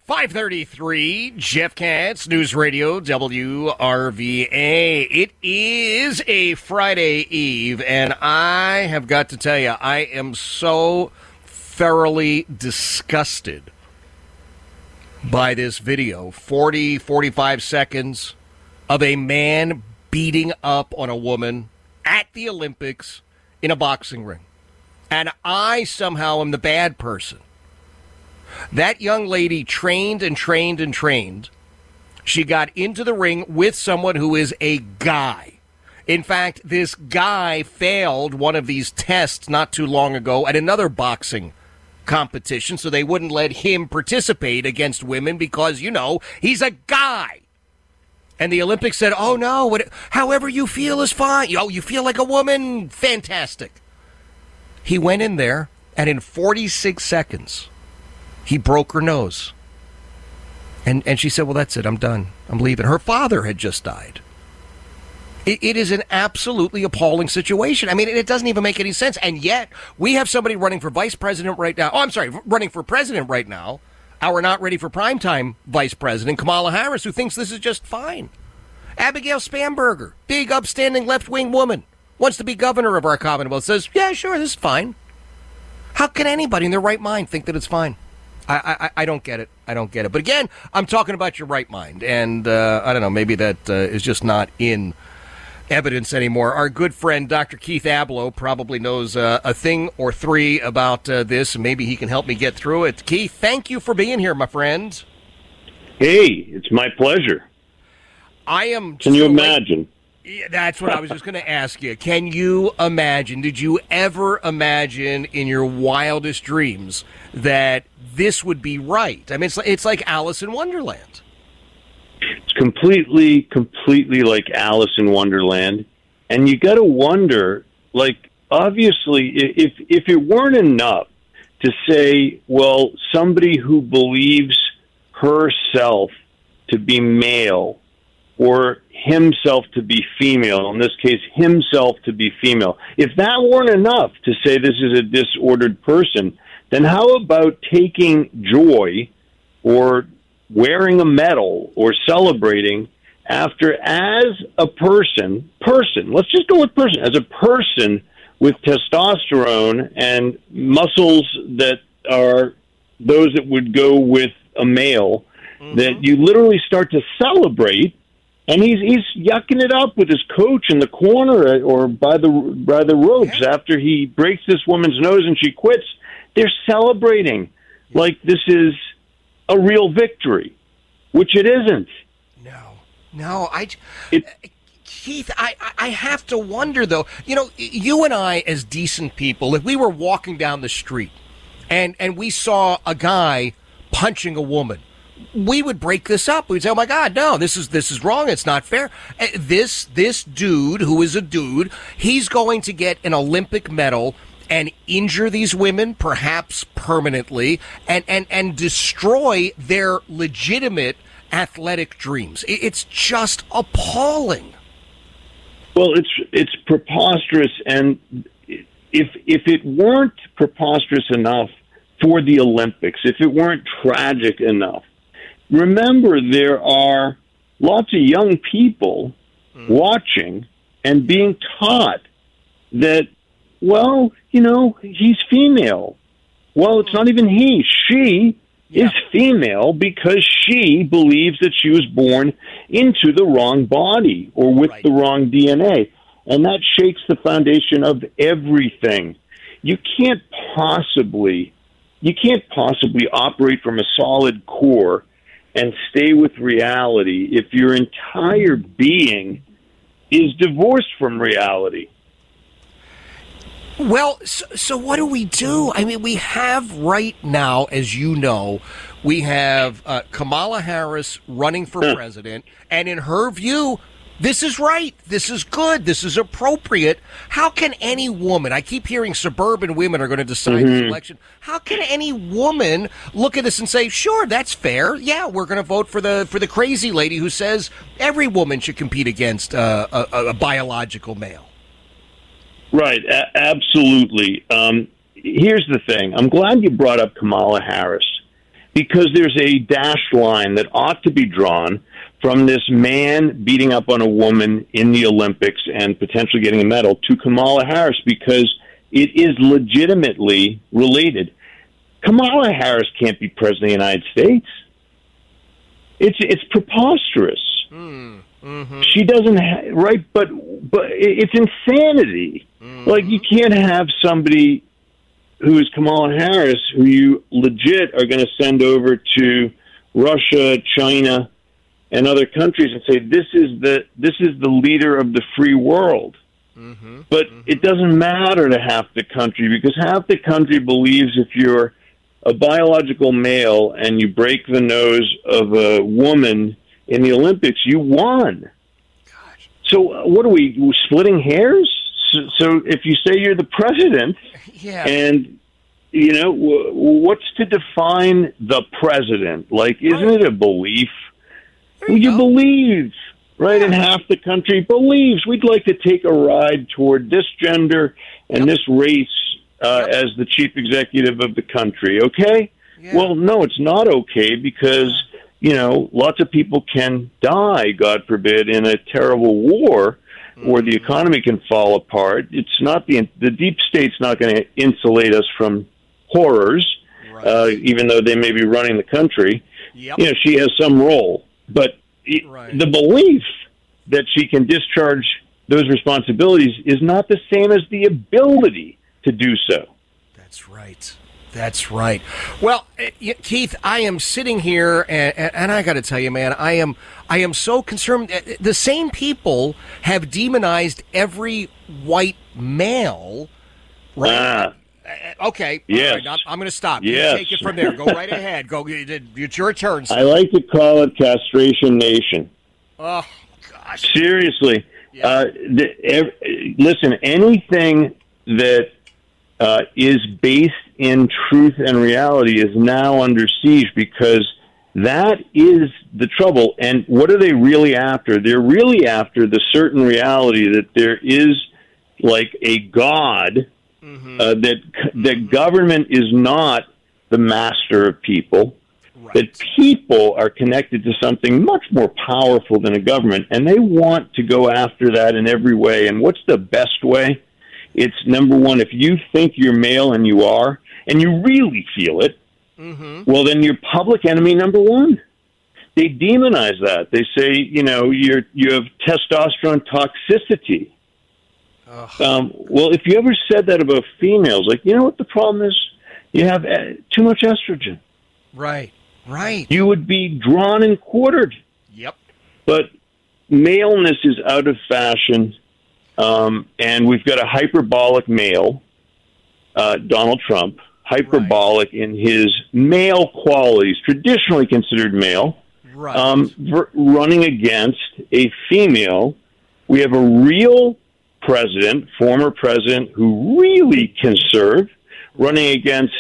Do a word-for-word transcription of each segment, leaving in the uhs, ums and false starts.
five thirty-three, Jeff Katz, News Radio, W R V A. It is a Friday Eve, and I have got to tell you, I am so thoroughly disgusted by this video. forty, forty-five seconds of a man beating up on a woman at the Olympics in a boxing ring. And I somehow am the bad person. That young lady trained and trained and trained. She got into the ring with someone who is a guy. In fact, this guy failed one of these tests not too long ago at another boxing competition, so they wouldn't let him participate against women because, you know, he's a guy. And the Olympics said, oh, no, what, however you feel is fine. Oh, you feel like a woman? Fantastic. He went in there, and in forty-six seconds... he broke her nose. And and she said, well, that's it. I'm done. I'm leaving. Her father had just died. It, it is an absolutely appalling situation. I mean, it doesn't even make any sense. And yet, we have somebody running for vice president right now. Oh, I'm sorry, running for president right now. Our not ready for primetime vice president, Kamala Harris, who thinks this is just fine. Abigail Spanberger, big upstanding left-wing woman, wants to be governor of our Commonwealth, says, yeah, sure, this is fine. How can anybody in their right mind think that it's fine? I, I I don't get it. I don't get it. But again, I'm talking about your right mind. And uh, I don't know, maybe that uh, is just not in evidence anymore. Our good friend, Doctor Keith Abloh, probably knows uh, a thing or three about uh, this. Maybe he can help me get through it. Keith, thank you for being here, my friend. Hey, it's my pleasure. I am. Can you imagine? Yeah, that's what I was just going to ask you. Can you imagine, did you ever imagine in your wildest dreams that this would be right? I mean, it's like, it's like Alice in Wonderland. It's completely, completely like Alice in Wonderland. And you got to wonder, like, obviously, if if it weren't enough to say, well, somebody who believes herself to be male or himself to be female, in this case, himself to be female. If that weren't enough to say this is a disordered person, then how about taking joy or wearing a medal or celebrating after, as a person, person, let's just go with person, as a person with testosterone and muscles that are those that would go with a male, mm-hmm. that you literally start to celebrate. And he's he's yucking it up with his coach in the corner or by the by the ropes yeah. after he breaks this woman's nose and she quits. They're celebrating yeah. like this is a real victory, which it isn't. No, no, I, it, Keith, I I have to wonder though. You know, you and I, as decent people, if we were walking down the street and and we saw a guy punching a woman, we would break this up. We'd say, "Oh my God, no! This is this is wrong. It's not fair." This this dude, who is a dude, he's going to get an Olympic medal and injure these women, perhaps permanently, and and and destroy their legitimate athletic dreams. It's just appalling. Well, it's it's preposterous, and if if it weren't preposterous enough for the Olympics, if it weren't tragic enough. Remember, there are lots of young people mm. watching and being taught that, well, you know, he's female. Well, it's not even he. She yeah. is female because she believes that she was born into the wrong body or with right. the wrong D N A. And that shakes the foundation of everything. You can't possibly, you can't possibly operate from a solid core and stay with reality if your entire being is divorced from reality. Well, so, so what do we do? I mean, we have right now, as you know, we have uh, Kamala Harris running for huh. president, and in her view, this is right. This is good. This is appropriate. How can any woman, I keep hearing suburban women are going to decide mm-hmm. this election. How can any woman look at this and say, sure, that's fair. Yeah, we're going to vote for the for the crazy lady who says every woman should compete against uh, a, a biological male? Right. A- absolutely. Um, here's the thing. I'm glad you brought up Kamala Harris because there's a dashed line that ought to be drawn from this man beating up on a woman in the Olympics and potentially getting a medal to Kamala Harris, because it is legitimately related. Kamala Harris can't be president of the United States. It's it's preposterous. Mm, mm-hmm. She doesn't ha- right, but but it's insanity. Mm-hmm. Like, you can't have somebody who is Kamala Harris, who you legit are going to send over to Russia, China, and other countries, and say this is the this is the leader of the free world. Mm-hmm. But mm-hmm. it doesn't matter to half the country, because half the country believes if you're a biological male and you break the nose of a woman in the Olympics, you won. Gosh. So uh, what are we, we're splitting hairs? So, so if you say you're the president, yeah. and, you know, w- what's to define the president? Like, isn't right. it a belief? You, you believe, right? Yeah. And half the country believes. We'd like to take a ride toward this gender and yep. this race uh, yep. as the chief executive of the country, okay? Yeah. Well, no, it's not okay, because, you know, lots of people can die, God forbid, in a terrible war, mm-hmm. or the economy can fall apart. It's not the, the deep state's not going to insulate us from horrors, right. uh, even though they may be running the country. Yep. You know, she has some role. But right. the belief that she can discharge those responsibilities is not the same as the ability to do so. That's right. That's right. Well, Keith, I am sitting here, and, and I got to tell you, man, I am I am so concerned. The same people have demonized every white male, right? Ah. Okay. Yes. Right, I'm, I'm going to stop. Yes. You take it from there. Go right ahead. Go. It's your turn. Sir. I like to call it castration nation. Oh, gosh. Seriously. Yeah. Uh, the, every, listen, anything that uh, is based in truth and reality is now under siege, because that is the trouble. And what are they really after? They're really after the certain reality that there is like a God. Mm-hmm. Uh, that that government is not the master of people, right. that people are connected to something much more powerful than a government, and they want to go after that in every way. And what's the best way? It's, number one, if you think you're male, and you are, and you really feel it, mm-hmm. well, then you're public enemy number one. They demonize that. They say, you know, you're you have testosterone toxicity. Um, well, if you ever said that about females, like, you know what the problem is? You have uh, too much estrogen. Right, right. You would be drawn and quartered. Yep. But maleness is out of fashion, um, and we've got a hyperbolic male, uh, Donald Trump, hyperbolic right. in his male qualities, traditionally considered male, right. um, ver- running against a female. We have a real president, former president, who really can serve, running against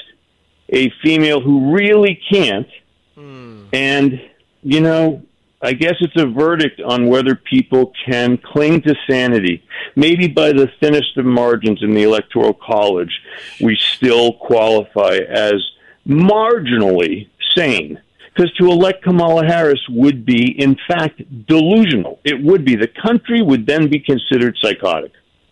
a female who really can't. Mm. And, you know, I guess it's a verdict on whether people can cling to sanity. Maybe by the thinnest of margins in the Electoral College, we still qualify as marginally sane. Because to elect Kamala Harris would be, in fact, delusional. It would be. The country would then be considered psychotic.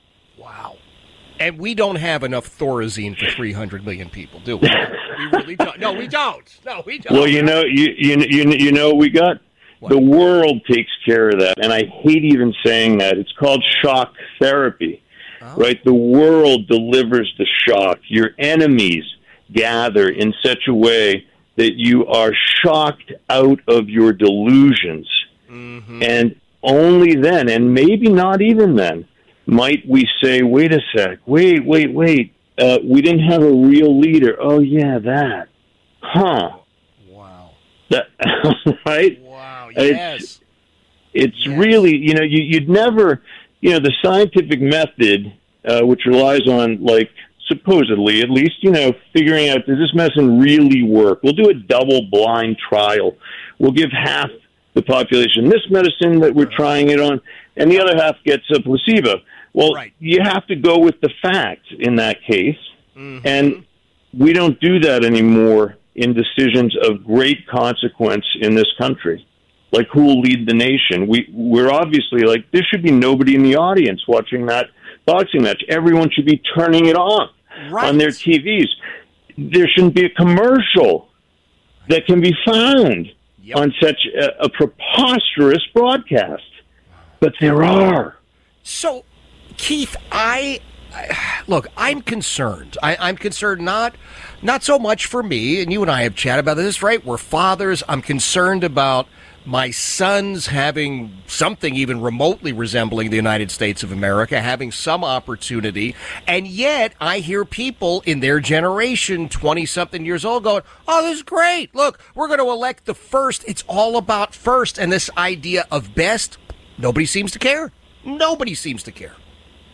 Wow. And we don't have enough Thorazine for three hundred million people, do we? We really don't. No, we don't. No, we don't. Well, you know, you you you, you know what we got? What? The world takes care of that. And I hate even saying that. It's called shock therapy, oh. right? The world delivers the shock. Your enemies gather in such a way that you are shocked out of your delusions. Mm-hmm. And only then, and maybe not even then, might we say, wait a sec, wait, wait, wait, uh, we didn't have a real leader. Oh, yeah, that. Huh. Wow. That, right? Wow, yes. It's, it's yes. really, you know, you, you'd never, you know, the scientific method, uh, which relies on, like, supposedly, at least, you know, figuring out, does this medicine really work? We'll do a double-blind trial. We'll give half the population this medicine that we're trying it on, and the other half gets a placebo. Well, right. you have to go with the facts in that case, mm-hmm. and we don't do that anymore in decisions of great consequence in this country, like who will lead the nation. We, we're obviously like, there should be nobody in the audience watching that boxing match. Everyone should be turning it off right. on their T Vs. There shouldn't be a commercial that can be found yep. on such a, a preposterous broadcast. But there are. So, Keith, I... Look, I'm concerned. I, I'm concerned not not so much for me, and you and I have chatted about this, right? We're fathers. I'm concerned about my sons having something even remotely resembling the United States of America, having some opportunity, and yet I hear people in their generation, twenty-something years old, going, oh, this is great. Look, we're going to elect the first. It's all about first, and this idea of best, nobody seems to care. Nobody seems to care.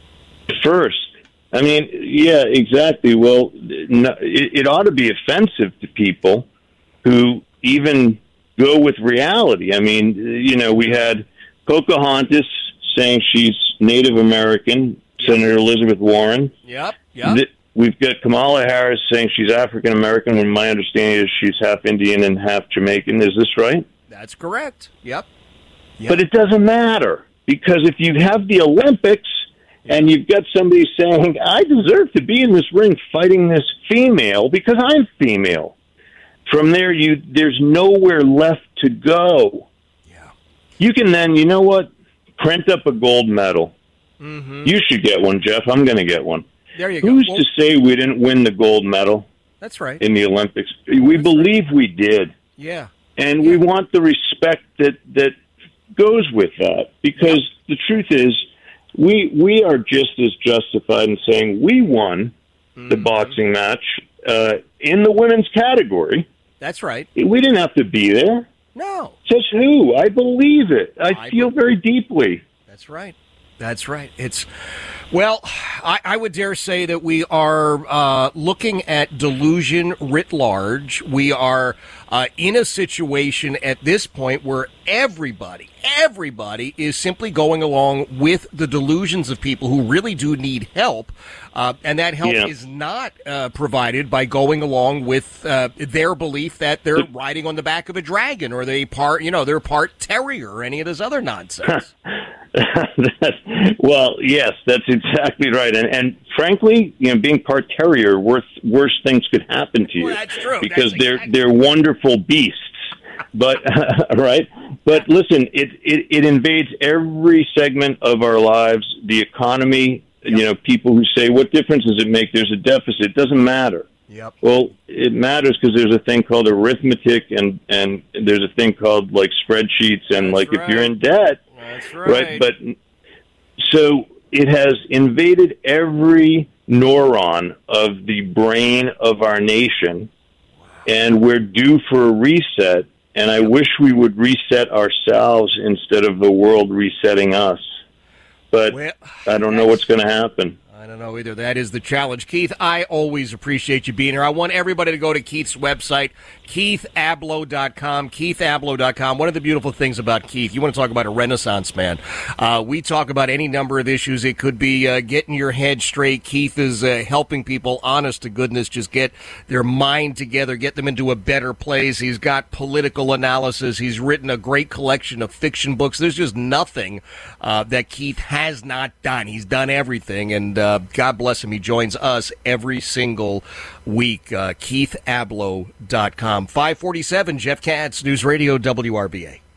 First. I mean, yeah, exactly. Well, no, it, it ought to be offensive to people who even go with reality. I mean, you know, we had Pocahontas saying she's Native American, yep. Senator Elizabeth Warren. Yep, yep. We've got Kamala Harris saying she's African American, when my understanding is she's half Indian and half Jamaican. Is this right? That's correct. Yep. yep. But it doesn't matter, because if you have the Olympics, and you've got somebody saying, I deserve to be in this ring fighting this female because I'm female. From there, you there's nowhere left to go. Yeah. You can then, you know what, print up a gold medal. Mm-hmm. You should get one, Jeff. I'm going to get one. There you Who's go. Who's to say we didn't win the gold medal? That's right. In the Olympics. We That's believe right. we did. Yeah. And yeah. we want the respect that, that goes with that. Because yeah. the truth is, We we are just as justified in saying we won mm-hmm. the boxing match uh, in the women's category. That's right. We didn't have to be there. No. Says who? I believe it. I, I feel be- very deeply. That's right. That's right. It's, well, I, I would dare say that we are uh, looking at delusion writ large. We are uh, in a situation at this point where everybody, everybody is simply going along with the delusions of people who really do need help. Uh, and that help yeah. is not uh, provided by going along with uh, their belief that they're riding on the back of a dragon, or they part, you know, they're part terrier, or any of this other nonsense. Well, yes, that's exactly right. And, and frankly, you know, being part terrier, worse, worse things could happen to you. Well, that's true. Because that's they're exactly. they're wonderful beasts. But uh, right, but listen, it, it it invades every segment of our lives. The economy. Yep. You know, people who say, "What difference does it make? There's a deficit." It doesn't matter. Yep. Well, it matters because there's a thing called arithmetic, and and there's a thing called like spreadsheets, and that's like right. if you're in debt, that's right. right. But so it has invaded every neuron of the brain of our nation, wow. and we're due for a reset. And I wish we would reset ourselves instead of the world resetting us. But well, I don't know what's going to happen. I don't know either. That is the challenge. Keith, I always appreciate you being here. I want everybody to go to Keith's website, keith ablow dot com, keith ablow dot com. One of the beautiful things about Keith, you want to talk about a renaissance man. Uh, we talk about any number of issues. It could be uh, getting your head straight. Keith is uh, helping people, honest to goodness, just get their mind together, get them into a better place. He's got political analysis. He's written a great collection of fiction books. There's just nothing uh, that Keith has not done. He's done everything, and uh, Uh, God bless him. He joins us every single week. Uh, keith ablow dot com. five forty-seven, Jeff Katz, News Radio W R V A.